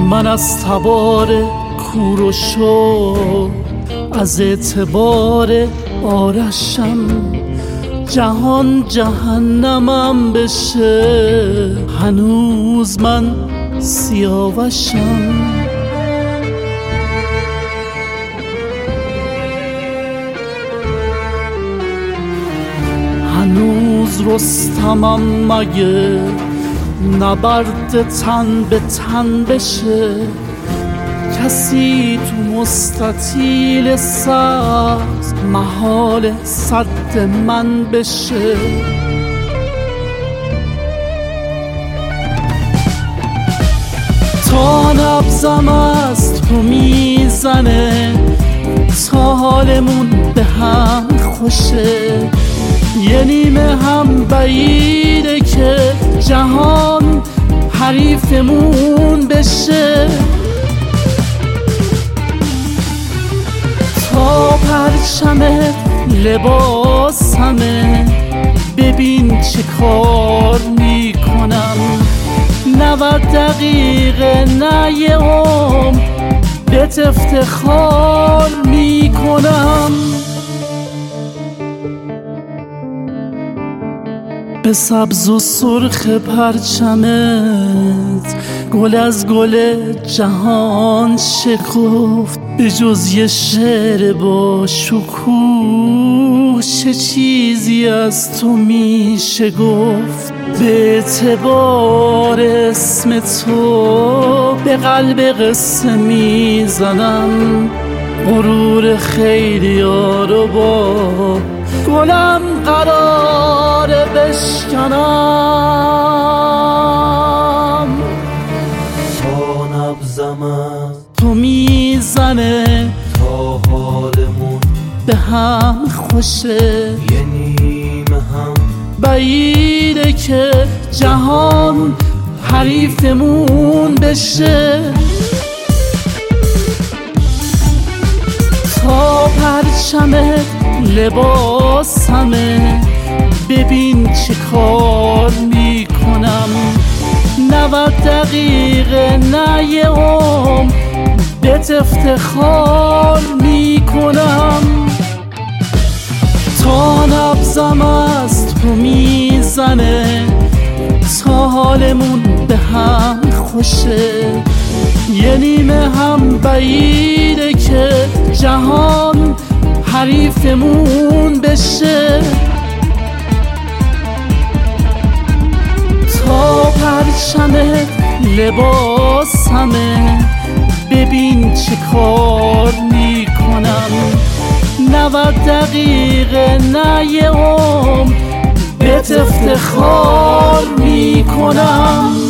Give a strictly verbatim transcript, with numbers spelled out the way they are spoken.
من از تبار کوروشو، از اعتبار آرشم، جهان جهنمم بشه، هنوز من سیاوشم. هنوز رستمم مگه نبرد تن به تن بشه، کسی تو مستطیل سبز محال صد من بشه. تا نبضم از تو میزنه، تا حالمون به هم خوشه، یه نیمه هم بعیده که جهان حریفمون بشه. تا پرچم لباسمه، ببین چه کار میکنم، نود دقیقه نه یه عمر بهت افتخار میکنم. به سبز و سرخ پرچمت گل از گل جهان شکفت، به جز یه شعر با شکوه چه چیزی از تو میشه گفت. به اعتبار اسم تو به قلب قصه میزنم، غرور خیلیا رو با گلم قراره بشکنم. تا نبضم از تو میزنه، تا حالمون به هم خوشه، یه نیمه هم بعیده که جهان حریفمون بشه. تا پرچم لباسمه، ببین چه کار میکنم، نود دقیقه نه یه عمر بهت افتخار میکنم. تا نبضم از تو میزنه، تا حالمون به هم خوشه، یه نیمه هم بعیده که جهان حریفمون بشه. تا پرچم لباسمه، ببین چه کار میکنم، نود دقیقه نه یه عمر بهت افتخار میکنم.